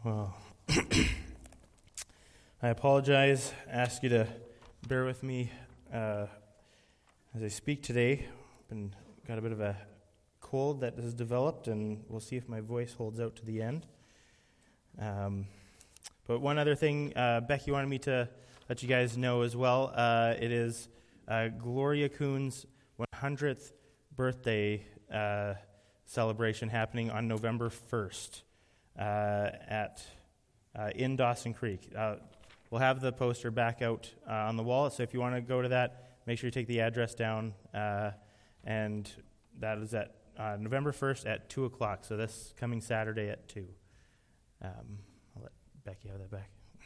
Well, I apologize. I ask you to bear with me as I speak today. Got a bit of a cold that has developed, and we'll see if my voice holds out to the end. But one other thing, Becky wanted me to let you guys know as well. It is Gloria Kuhn's 100th birthday celebration happening on November 1st. In Dawson Creek. We'll have the poster back out on the wall, so if you want to go to that, make sure you take the address down, and that is at November 1st at 2 o'clock, so this coming Saturday at 2. I'll let Becky have that back.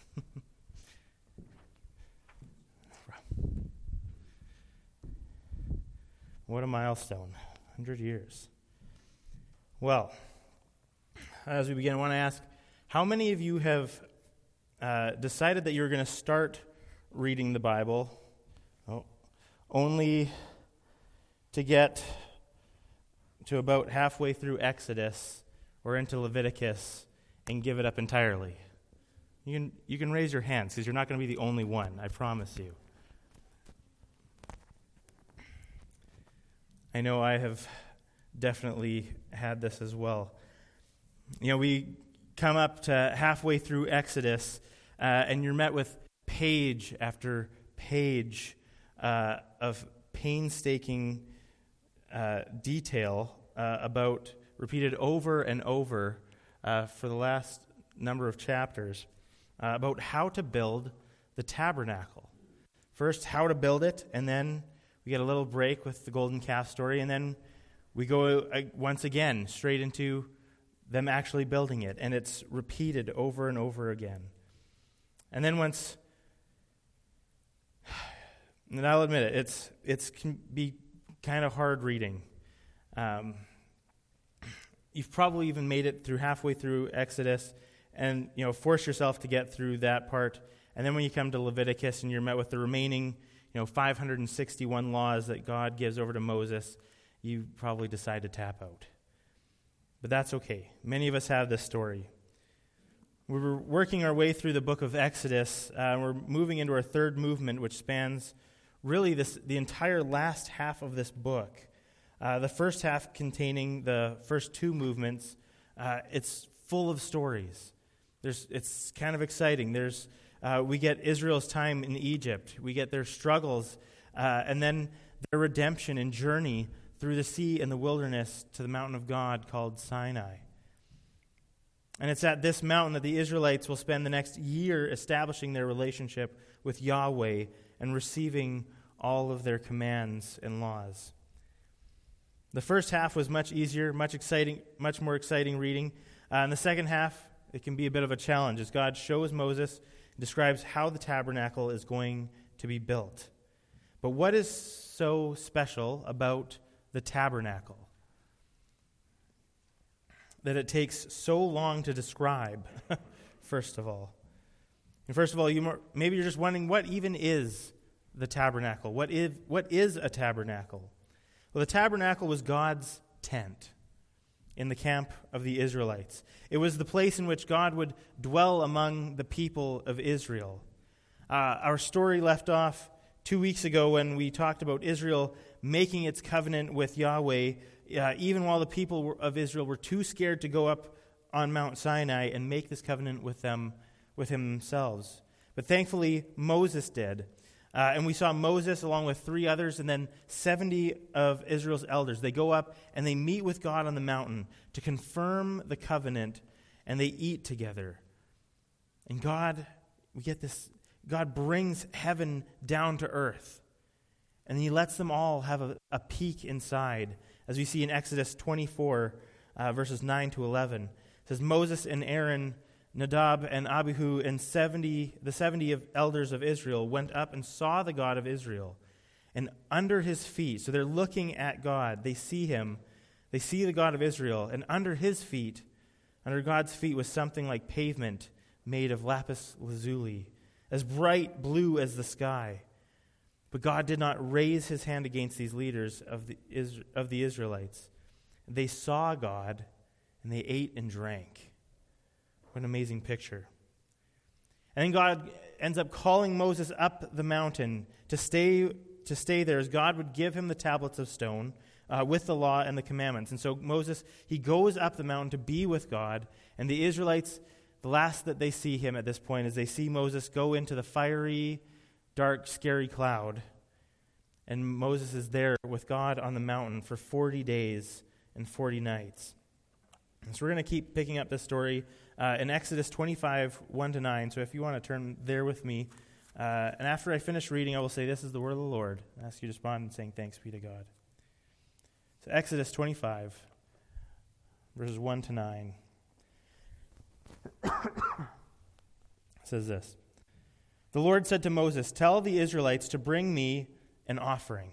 What a milestone, 100 years. Well, as we begin, I want to ask, how many of you have decided that you're going to start reading the Bible only to get to about halfway through Exodus or into Leviticus and give it up entirely? You can raise your hands because you're not going to be the only one, I promise you. I know I have definitely had this as well. You know, we come up to halfway through Exodus, and you're met with page after page of painstaking detail repeated over and over for the last number of chapters about how to build the tabernacle. First, how to build it, and then we get a little break with the golden calf story, and then we go once again straight into them actually building it, and it's repeated over and over again. And then once, and I'll admit it, can be kind of hard reading. You've probably even made it through halfway through Exodus, and force yourself to get through that part. And then when you come to Leviticus, and you're met with the remaining 561 laws that God gives over to Moses, you probably decide to tap out. But that's okay. Many of us have this story. We're working our way through the book of Exodus. We're moving into our third movement, which spans really the entire last half of this book. The first half containing the first two movements, it's full of stories. It's kind of exciting. We get Israel's time in Egypt. We get their struggles, and then their redemption and journey through the sea and the wilderness to the mountain of God called Sinai. And it's at this mountain that the Israelites will spend the next year establishing their relationship with Yahweh and receiving all of their commands and laws. The first half was much easier, much more exciting reading. In the second half, it can be a bit of a challenge as God shows Moses and describes how the tabernacle is going to be built. But what is so special about the tabernacle that it takes so long to describe? First of all, maybe you're just wondering, what even is the tabernacle? What is a tabernacle? Well, the tabernacle was God's tent in the camp of the Israelites. It was the place in which God would dwell among the people of Israel. Our story left off 2 weeks ago when we talked about Israel making its covenant with Yahweh, even while the people of Israel were too scared to go up on Mount Sinai and make this covenant with him themselves. But thankfully, Moses did. And we saw Moses along with 3 others and then 70 of Israel's elders. They go up and they meet with God on the mountain to confirm the covenant, and they eat together. And God brings heaven down to earth. And he lets them all have a peek inside, as we see in Exodus 24, verses 9 to 11. It says, Moses and Aaron, Nadab and Abihu, and the 70 of elders of Israel went up and saw the God of Israel. And under his feet, so they're looking at God, they see him, they see the God of Israel, and under his feet, under God's feet was something like pavement made of lapis lazuli, as bright blue as the sky. But God did not raise his hand against these leaders of the Israelites. They saw God, and they ate and drank. What an amazing picture. And then God ends up calling Moses up the mountain to stay there as God would give him the tablets of stone with the law and the commandments. And so Moses, he goes up the mountain to be with God, and the Israelites, the last that they see him at this point is they see Moses go into the fiery, dark, scary cloud. And Moses is there with God on the mountain for 40 days and 40 nights. And so we're going to keep picking up this story in Exodus 25, 1-9. So if you want to turn there with me. And after I finish reading, I will say, "This is the word of the Lord." I ask you to respond in saying, "Thanks be to God." So Exodus 25, verses 1-9. It says this. "The Lord said to Moses, 'Tell the Israelites to bring me an offering.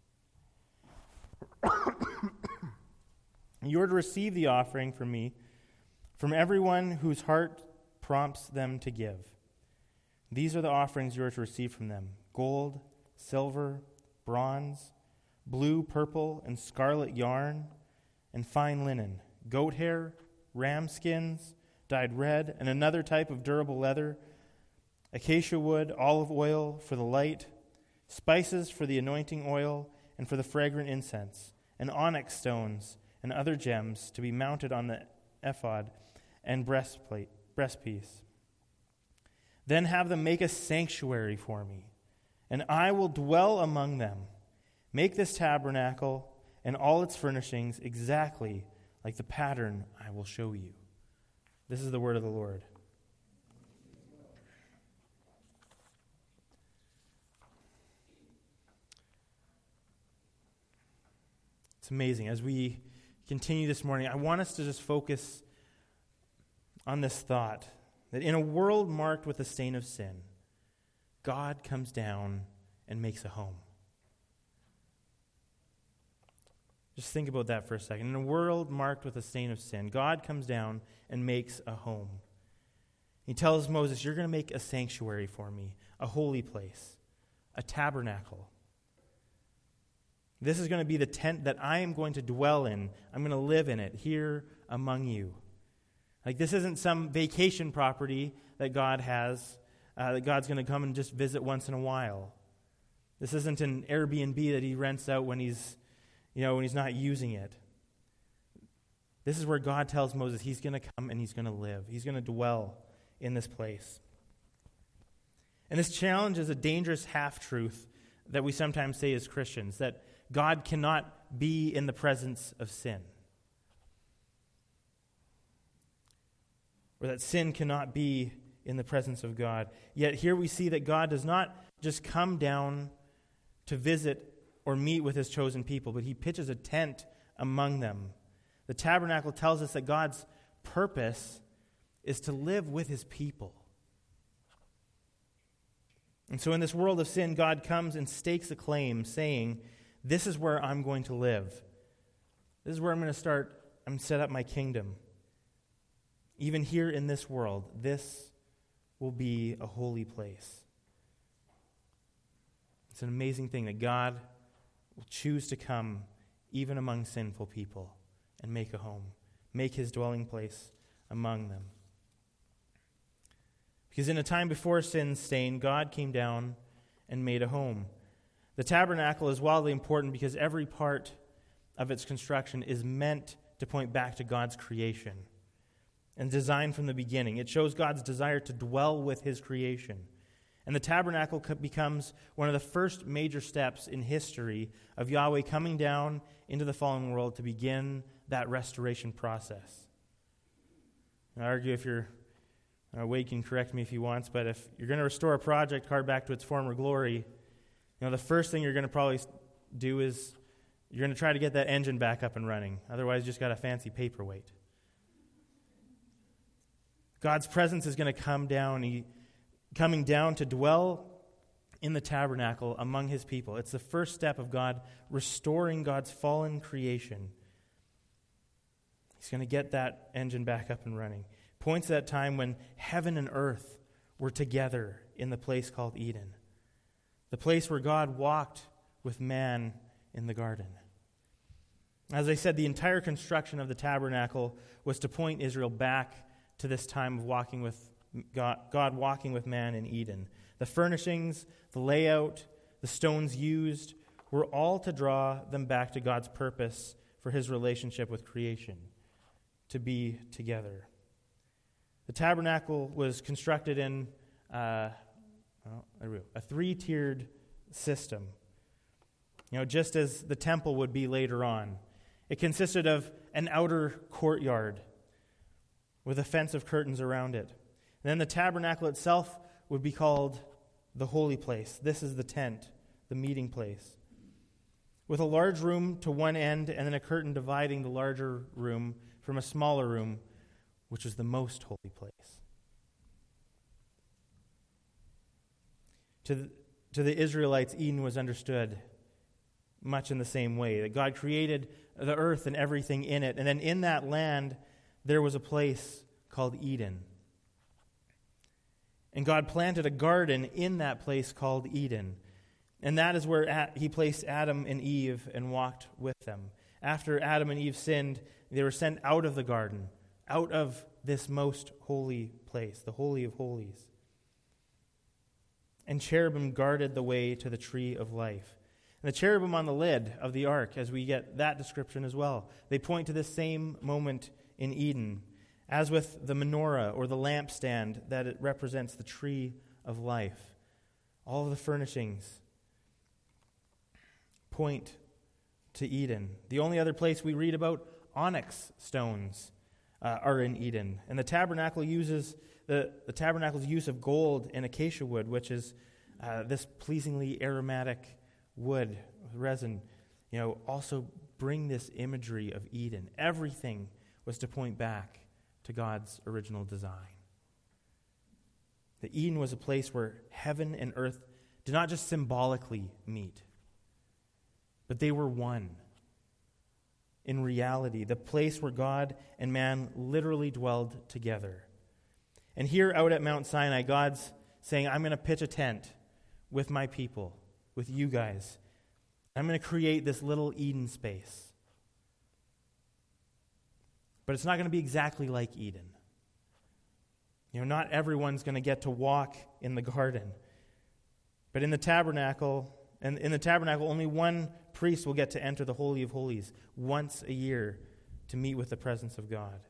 You are to receive the offering from me, from everyone whose heart prompts them to give. These are the offerings you are to receive from them: gold, silver, bronze, blue, purple, and scarlet yarn, and fine linen, goat hair, ram skins, dyed red, and another type of durable leather, acacia wood, olive oil for the light, spices for the anointing oil and for the fragrant incense, and onyx stones and other gems to be mounted on the ephod and breastpiece. Then have them make a sanctuary for me, and I will dwell among them. Make this tabernacle and all its furnishings exactly like the pattern I will show you.'" This is the word of the Lord. It's amazing. As we continue this morning, I want us to just focus on this thought that in a world marked with the stain of sin, God comes down and makes a home. Just think about that for a second. In a world marked with the stain of sin, God comes down and makes a home. He tells Moses, "You're going to make a sanctuary for me, a holy place, a tabernacle. This is going to be the tent that I am going to dwell in. I'm going to live in it here among you." Like, this isn't some vacation property that God has, that God's going to come and just visit once in a while. This isn't an Airbnb that he rents out when he's not using it. This is where God tells Moses he's going to come and he's going to live. He's going to dwell in this place. And this challenge is a dangerous half-truth that we sometimes say as Christians, that God cannot be in the presence of sin, or that sin cannot be in the presence of God. Yet here we see that God does not just come down to visit or meet with his chosen people, but he pitches a tent among them. The tabernacle tells us that God's purpose is to live with his people. And so in this world of sin, God comes and stakes a claim, saying, "This is where I'm going to live. This is where I'm going to start and set up my kingdom. Even here in this world, this will be a holy place." It's an amazing thing that God will choose to come even among sinful people and make a home, make his dwelling place among them. Because in a time before sin's stain, God came down and made a home. The tabernacle is wildly important because every part of its construction is meant to point back to God's creation and designed from the beginning. It shows God's desire to dwell with his creation. And the tabernacle becomes one of the first major steps in history of Yahweh coming down into the fallen world to begin that restoration process. I argue, if you're Wade can correct me if he wants, but if you're going to restore a project car back to its former glory, the first thing you're going to probably do is you're going to try to get that engine back up and running. Otherwise, you just got a fancy paperweight. God's presence is going to come down. Coming down to dwell in the tabernacle among his people. It's the first step of God restoring God's fallen creation. He's going to get that engine back up and running. Points to that time when heaven and earth were together in the place called Eden. The place where God walked with man in the garden. As I said, the entire construction of the tabernacle was to point Israel back to this time of walking with God walking with man in Eden. The furnishings, the layout, the stones used were all to draw them back to God's purpose for his relationship with creation, to be together. The tabernacle was constructed in a three-tiered system, just as the temple would be later on. It consisted of an outer courtyard with a fence of curtains around it. And then the tabernacle itself would be called the holy place. This is the tent, the meeting place, with a large room to one end and then a curtain dividing the larger room from a smaller room, which was the most holy place. To the Israelites, Eden was understood much in the same way, that God created the earth and everything in it, and then in that land there was a place called Eden. And God planted a garden in that place called Eden. And that is where he placed Adam and Eve and walked with them. After Adam and Eve sinned, they were sent out of the garden, out of this most holy place, the Holy of Holies. And cherubim guarded the way to the tree of life. And the cherubim on the lid of the ark, as we get that description as well, they point to this same moment in Eden, as with the menorah or the lampstand, that it represents the tree of life. All of the furnishings point to Eden. The only other place we read about onyx stones are in Eden. And the tabernacle uses the tabernacle's use of gold and acacia wood, which is this pleasingly aromatic wood, resin, also bring this imagery of Eden. Everything was to point back to God's original design. That Eden was a place where heaven and earth did not just symbolically meet, but they were one. In reality, the place where God and man literally dwelled together. And here out at Mount Sinai, God's saying, I'm going to pitch a tent with my people, with you guys. I'm going to create this little Eden space. But it's not going to be exactly like Eden. Not everyone's going to get to walk in the garden. But in the tabernacle, only one priest will get to enter the Holy of Holies once a year to meet with the presence of God.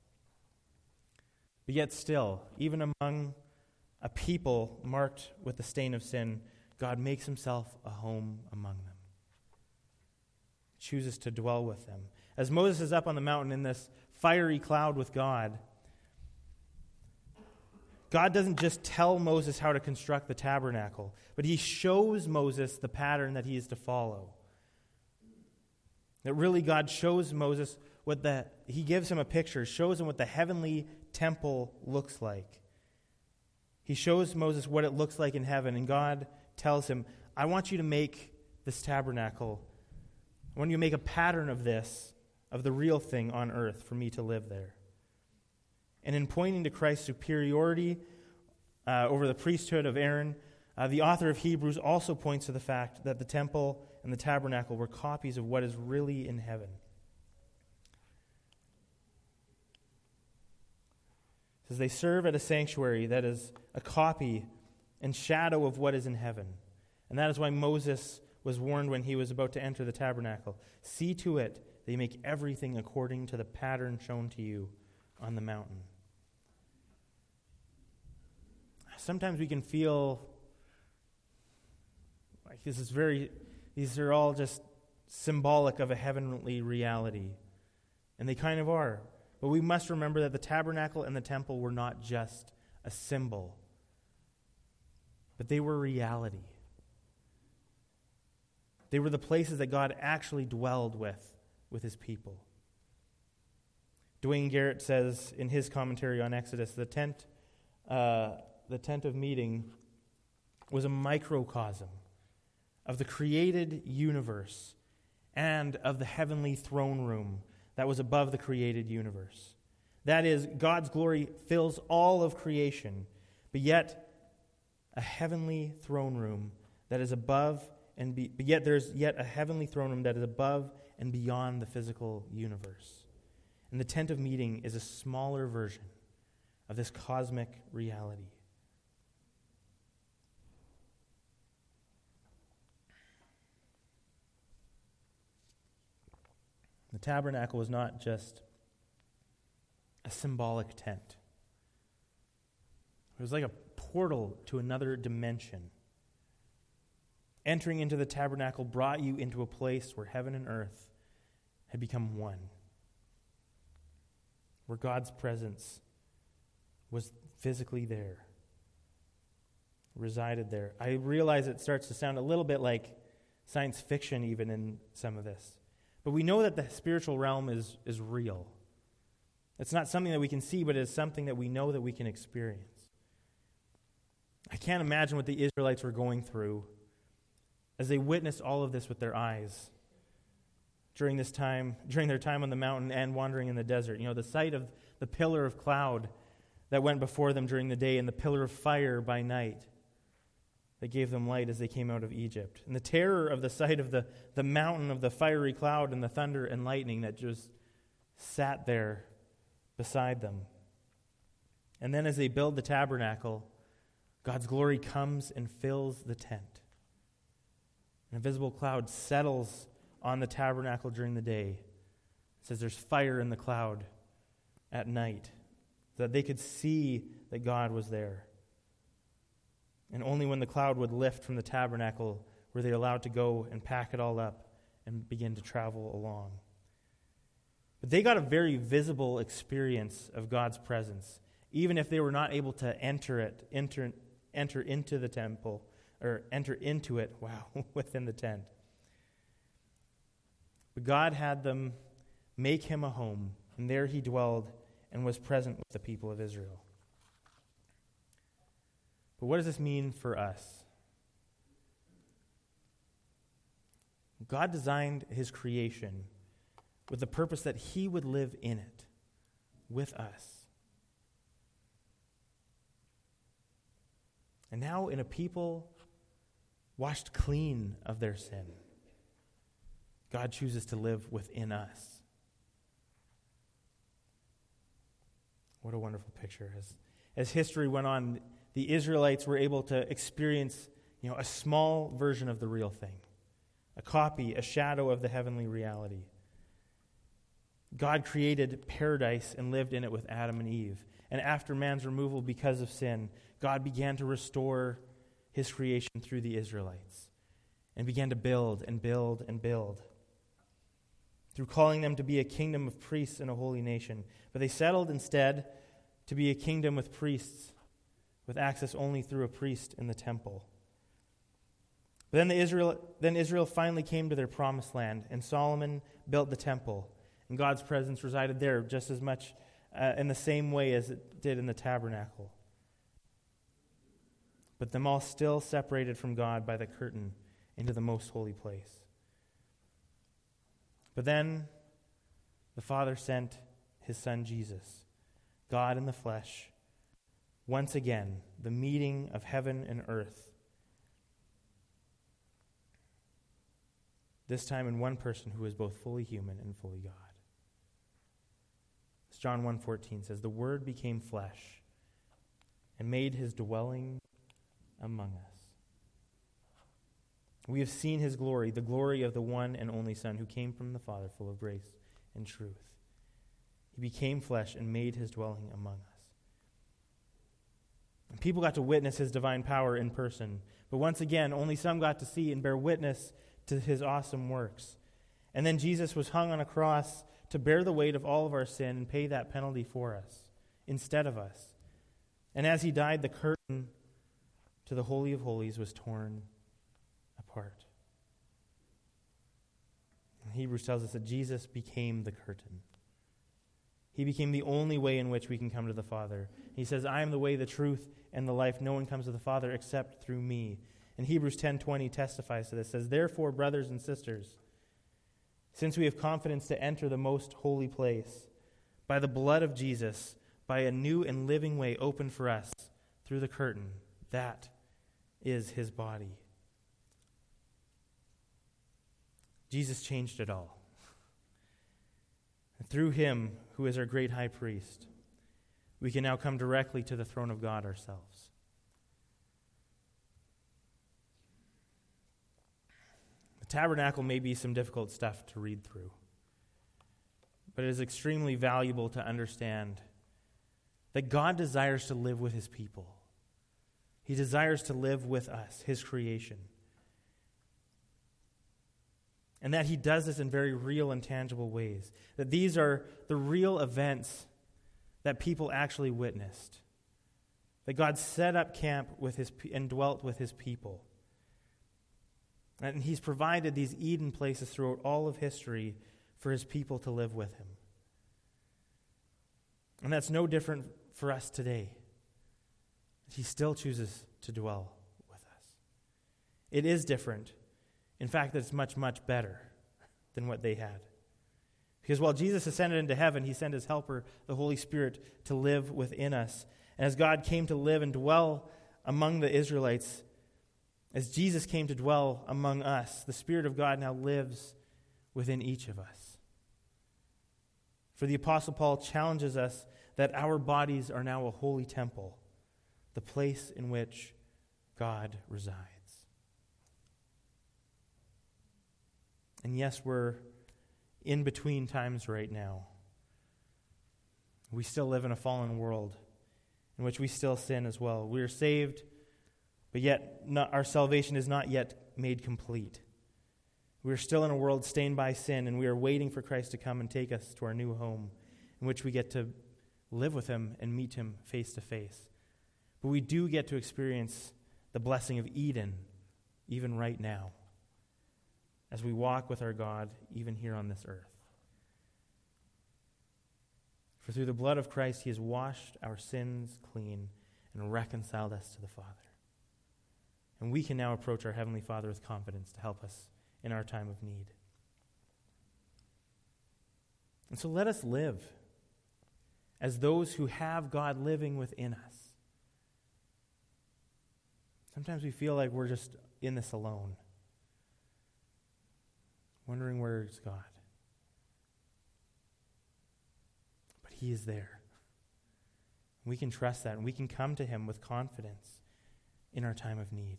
But yet still, even among a people marked with the stain of sin, God makes himself a home among them. Chooses to dwell with them. As Moses is up on the mountain in this fiery cloud with God, God doesn't just tell Moses how to construct the tabernacle, but he shows Moses the pattern that he is to follow. That really God shows Moses he gives him a picture, shows him what the heavenly temple looks like. He shows Moses what it looks like in heaven, and God tells him, I want you to make this tabernacle. I want you to make a pattern of this, of the real thing on earth for me to live there. And in pointing to Christ's superiority over the priesthood of Aaron, the author of Hebrews also points to the fact that the temple and the tabernacle were copies of what is really in heaven. It says they serve at a sanctuary that is a copy and shadow of what is in heaven. And that is why Moses was warned when he was about to enter the tabernacle. See to it that you make everything according to the pattern shown to you on the mountain. Sometimes we can feel like these are all just symbolic of a heavenly reality. And they kind of are. But we must remember that the tabernacle and the temple were not just a symbol, but they were reality. They were the places that God actually dwelled with his people. Dwayne Garrett says in his commentary on Exodus, the tent of meeting was a microcosm of the created universe and of the heavenly throne room that was above the created universe. That is, God's glory fills all of creation, but yet a heavenly throne room that is above but yet there's yet a heavenly throne room that is above and beyond the physical universe. And the tent of meeting is a smaller version of this cosmic reality. The tabernacle was not just a symbolic tent. It was like a portal to another dimension. Entering into the tabernacle brought you into a place where heaven and earth had become one, where God's presence was physically there, resided there. I realize it starts to sound a little bit like science fiction even in some of this. But we know that the spiritual realm is real. It's not something that we can see, but it is something that we know that we can experience. I can't imagine what the Israelites were going through as they witnessed all of this with their eyes during their time on the mountain and wandering in the desert. The sight of the pillar of cloud that went before them during the day and the pillar of fire by night that gave them light as they came out of Egypt. And the terror of the sight of the mountain of the fiery cloud and the thunder and lightning that just sat there beside them. And then as they build the tabernacle, God's glory comes and fills the tent. An invisible cloud settles on the tabernacle during the day. It says there's fire in the cloud at night, so that they could see that God was there. And only when the cloud would lift from the tabernacle were they allowed to go and pack it all up and begin to travel along. But they got a very visible experience of God's presence, even if they were not able to enter into the temple, or enter into it, within the tent. But God had them make him a home, and there he dwelled and was present with the people of Israel. But what does this mean for us? God designed his creation with the purpose that he would live in it with us. And now in a people washed clean of their sin, God chooses to live within us. What a wonderful picture. As history went on, the Israelites were able to experience, a small version of the real thing, a copy, a shadow of the heavenly reality. God created paradise and lived in it with Adam and Eve. And after man's removal because of sin, God began to restore his creation through the Israelites and began to build and build and build through calling them to be a kingdom of priests and a holy nation. But they settled instead to be a kingdom with priests, with access only through a priest in the temple. But then Israel finally came to their promised land, and Solomon built the temple, and God's presence resided there just as much in the same way as it did in the tabernacle. But them all still separated from God by the curtain into the most holy place. But then the Father sent his Son Jesus, God in the flesh, once again, the meeting of heaven and earth. This time in one person who is both fully human and fully God. As John 1:14 says, the Word became flesh and made his dwelling among us. We have seen his glory, the glory of the one and only Son who came from the Father, full of grace and truth. He became flesh and made his dwelling among us. And people got to witness his divine power in person. But once again, only some got to see and bear witness to his awesome works. And then Jesus was hung on a cross to bear the weight of all of our sin and pay that penalty for us, instead of us. And as he died, the curtain to the Holy of Holies was torn apart. And Hebrews tells us that Jesus became the curtain. He became the only way in which we can come to the Father. He says, I am the way, the truth, and the life. No one comes to the Father except through me. And Hebrews 10:20 testifies to this. It says, therefore, brothers and sisters, since we have confidence to enter the most holy place, by the blood of Jesus, by a new and living way opened for us through the curtain, that is his body. Jesus changed it all. And through him, who is our great high priest, we can now come directly to the throne of God ourselves. The tabernacle may be some difficult stuff to read through, but it is extremely valuable to understand that God desires to live with his people. He desires to live with us, his creation. And that he does this in very real and tangible ways. That these are the real events that people actually witnessed. That God set up camp with and dwelt with his people. And he's provided these Eden places throughout all of history for his people to live with him. And that's no different for us today. He still chooses to dwell with us. It is different. In fact, it's much, much better than what they had. Because while Jesus ascended into heaven, he sent his helper, the Holy Spirit, to live within us. And as God came to live and dwell among the Israelites, as Jesus came to dwell among us, the Spirit of God now lives within each of us. For the Apostle Paul challenges us that our bodies are now a holy temple, the place in which God resides. And yes, we're in between times right now. We still live in a fallen world in which we still sin as well. We are saved, but yet our salvation is not yet made complete. We are still in a world stained by sin, and we are waiting for Christ to come and take us to our new home, in which we get to live with him and meet him face to face. But we do get to experience the blessing of Eden, even right now, as we walk with our God, even here on this earth. For through the blood of Christ, he has washed our sins clean and reconciled us to the Father. And we can now approach our Heavenly Father with confidence to help us in our time of need. And so let us live as those who have God living within us. Sometimes we feel like we're just in this alone, wondering where's God. But he is there. We can trust that, and we can come to him with confidence in our time of need.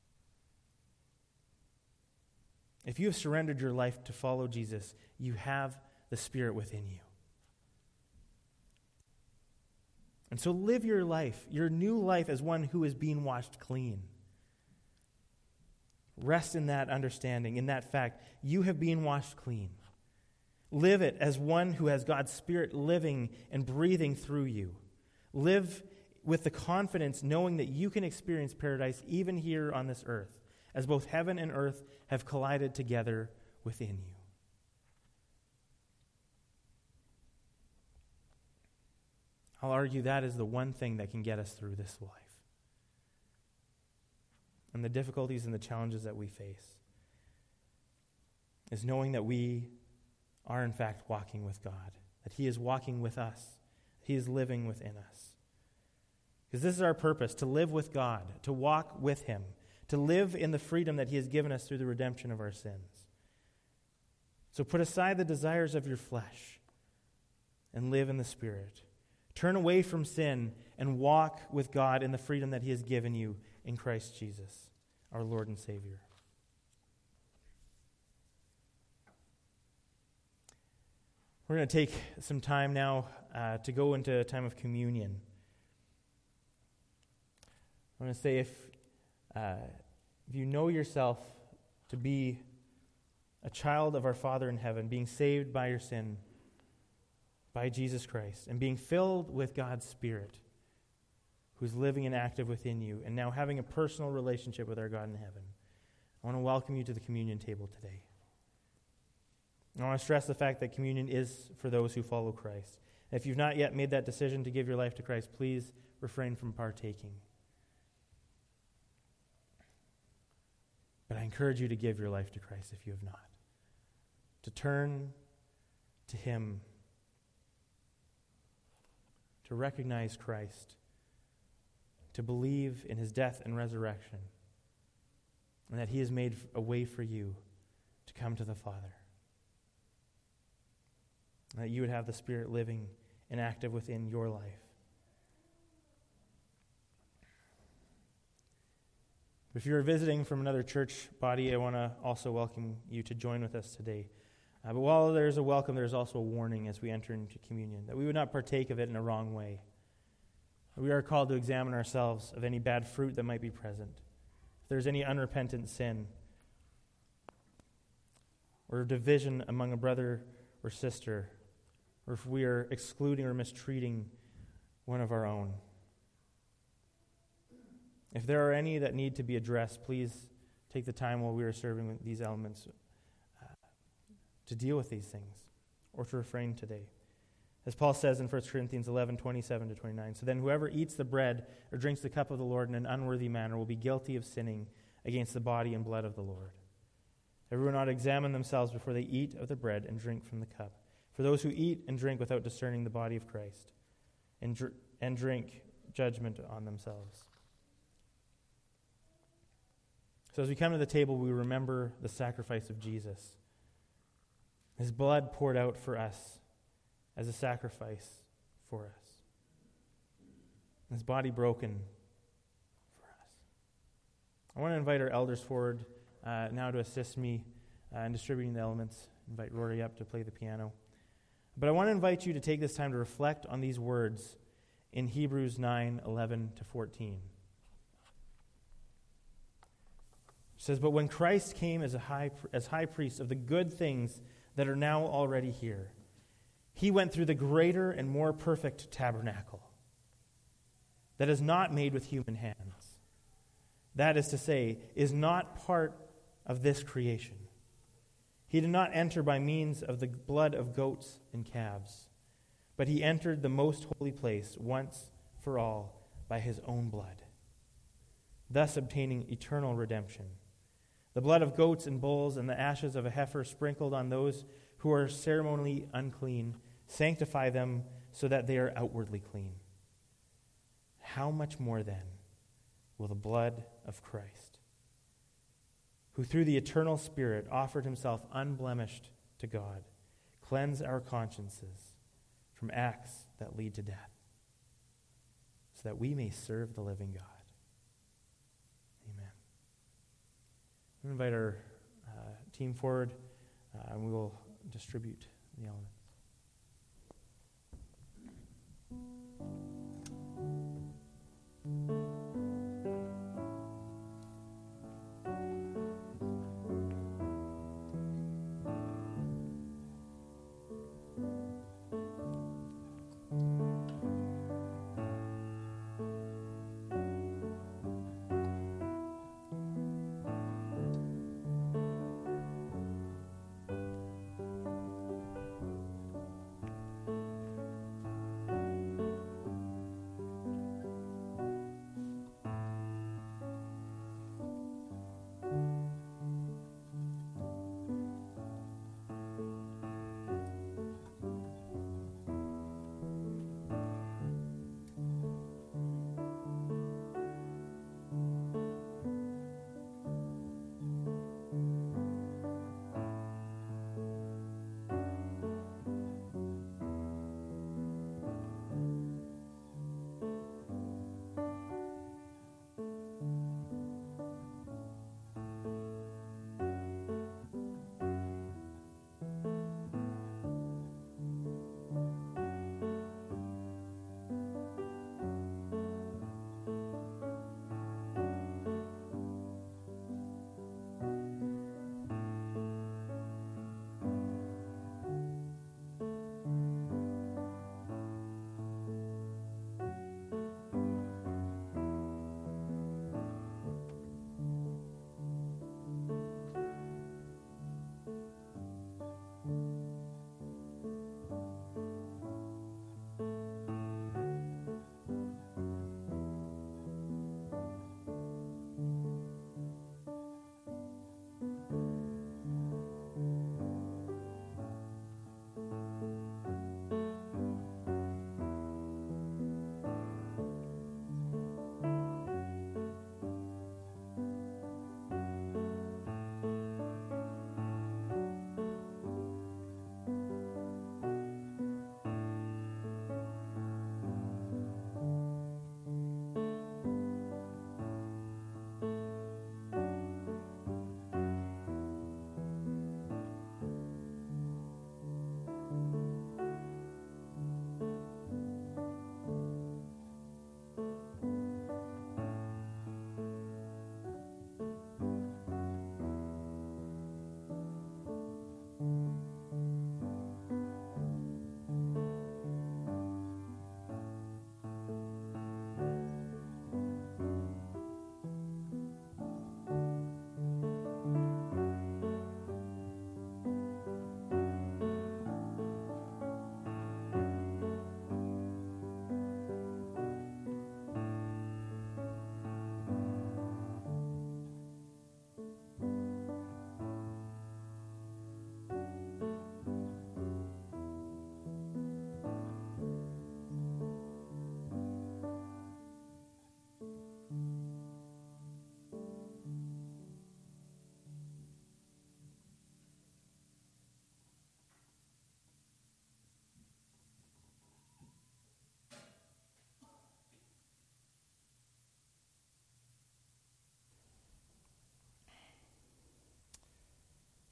If you have surrendered your life to follow Jesus, you have the Spirit within you. And so live your life, your new life, as one who is being washed clean. Rest in that understanding, in that fact. You have been washed clean. Live it as one who has God's Spirit living and breathing through you. Live with the confidence knowing that you can experience paradise even here on this earth, as both heaven and earth have collided together within you. I'll argue that is the one thing that can get us through this life and the difficulties and the challenges that we face, is knowing that we are in fact walking with God, that he is walking with us, he is living within us. Because this is our purpose, to live with God, to walk with him, to live in the freedom that he has given us through the redemption of our sins. So put aside the desires of your flesh and live in the Spirit. Turn away from sin and walk with God in the freedom that he has given you in Christ Jesus, our Lord and Savior. We're going to take some time now to go into a time of communion. I want to say if you know yourself to be a child of our Father in heaven, being saved by your sin, by Jesus Christ, and being filled with God's Spirit, who's living and active within you, and now having a personal relationship with our God in heaven, I want to welcome you to the communion table today. And I want to stress the fact that communion is for those who follow Christ. And if you've not yet made that decision to give your life to Christ, please refrain from partaking. But I encourage you to give your life to Christ if you have not. To turn to him. To recognize Christ. To believe in his death and resurrection. And that he has made a way for you to come to the Father. And that you would have the Spirit living and active within your life If you're visiting from another church body, I want to also welcome you to join with us today. But while there's a welcome, there's also a warning as we enter into communion, that we would not partake of it in a wrong way. We are called to examine ourselves of any bad fruit that might be present. If there's any unrepentant sin or division among a brother or sister, or if we are excluding or mistreating one of our own. If there are any that need to be addressed, please take the time while we are serving with these elements to deal with these things or to refrain today. As Paul says in 1 Corinthians 11:27-29, so then whoever eats the bread or drinks the cup of the Lord in an unworthy manner will be guilty of sinning against the body and blood of the Lord. Everyone ought to examine themselves before they eat of the bread and drink from the cup. For those who eat and drink without discerning the body of Christ and drink judgment on themselves. So as we come to the table, we remember the sacrifice of Jesus. His blood poured out for us as a sacrifice for us. His body broken for us. I want to invite our elders forward now to assist me in distributing the elements. Invite Rory up to play the piano. But I want to invite you to take this time to reflect on these words in Hebrews 9:11-14. It says, but when Christ came as high priest of the good things that are now already here, he went through the greater and more perfect tabernacle that is not made with human hands. That is to say, is not part of this creation. He did not enter by means of the blood of goats and calves, but he entered the most holy place once for all by his own blood, thus obtaining eternal redemption. The blood of goats and bulls and the ashes of a heifer sprinkled on those who are ceremonially unclean sanctify them so that they are outwardly clean. How much more then will the blood of Christ, who through the eternal Spirit offered himself unblemished to God, cleanse our consciences from acts that lead to death, so that we may serve the living God. Amen. We invite our team forward, and we will distribute the elements.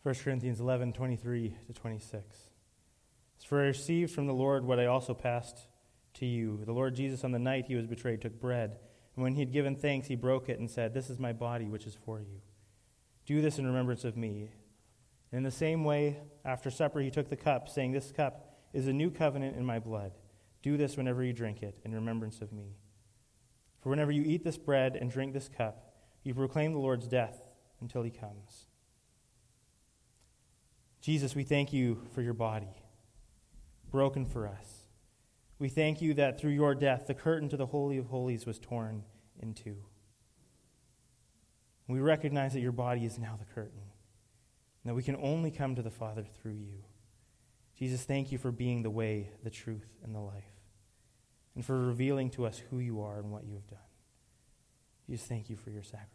1 Corinthians 11:23-26. For I received from the Lord what I also passed to you. The Lord Jesus, on the night he was betrayed, took bread, and when he had given thanks, he broke it and said, "This is my body, which is for you. Do this in remembrance of me." And in the same way, after supper, he took the cup, saying, "This cup is a new covenant in my blood. Do this whenever you drink it, in remembrance of me. For whenever you eat this bread and drink this cup, you proclaim the Lord's death until he comes." Jesus, we thank you for your body, broken for us. We thank you that through your death, the curtain to the Holy of Holies was torn in two. We recognize that your body is now the curtain, and that we can only come to the Father through you. Jesus, thank you for being the way, the truth, and the life, and for revealing to us who you are and what you have done. Jesus, thank you for your sacrifice.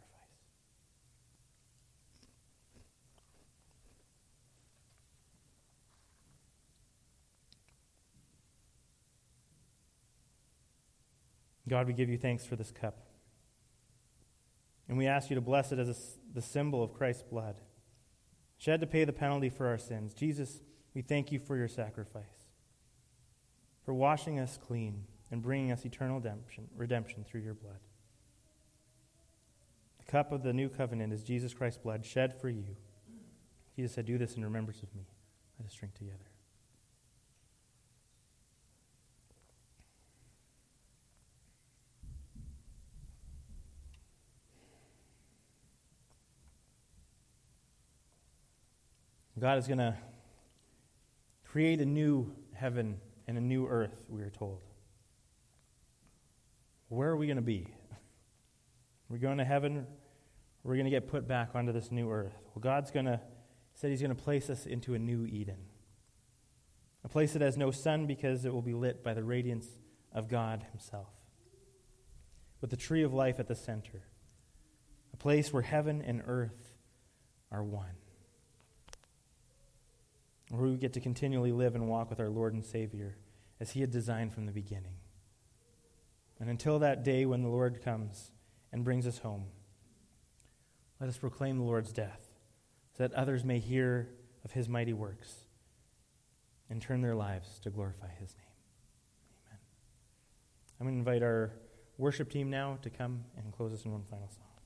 God, we give you thanks for this cup. And we ask you to bless it as the symbol of Christ's blood, shed to pay the penalty for our sins. Jesus, we thank you for your sacrifice, for washing us clean and bringing us eternal redemption through your blood. The cup of the new covenant is Jesus Christ's blood shed for you. Jesus said, "Do this in remembrance of me." Let us drink together. God is going to create a new heaven and a new earth, we are told. Where are we going to be? Are we going to heaven, or are we going to get put back onto this new earth? Well, God's said he's going to place us into a new Eden, a place that has no sun because it will be lit by the radiance of God himself, with the tree of life at the center, a place where heaven and earth are one, where we get to continually live and walk with our Lord and Savior as he had designed from the beginning. And until that day when the Lord comes and brings us home, let us proclaim the Lord's death, so that others may hear of his mighty works and turn their lives to glorify his name. Amen. I'm going to invite our worship team now to come and close us in one final song.